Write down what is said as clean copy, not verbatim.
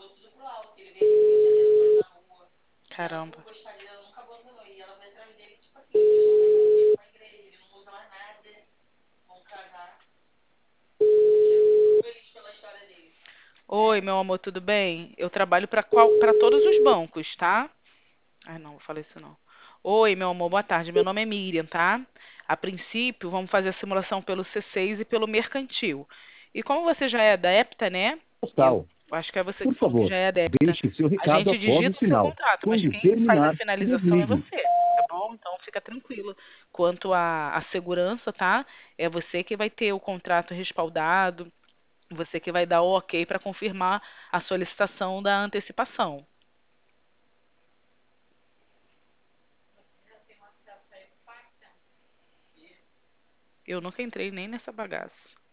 Caramba. Oi, meu amor, tudo bem? Eu trabalho para todos os bancos, tá? Ai, não, vou falar isso não. Oi, meu amor, boa tarde. Meu nome é Miriam, tá? A princípio, vamos fazer a simulação pelo C6 e pelo mercantil. E como você já é adepta, né? Eu Postal. acho que é você que Por falou que favor, já é adepta. deixe seu A recado gente após o digita o seu sinal. contrato, mas Quando quem faz a terminar, finalização é desligue. você, tá bom? Então fica tranquilo. Quanto à segurança, tá? É você que vai ter o contrato respaldado, você que vai dar o ok para confirmar a solicitação da antecipação. Eu nunca entrei nem nessa bagaça.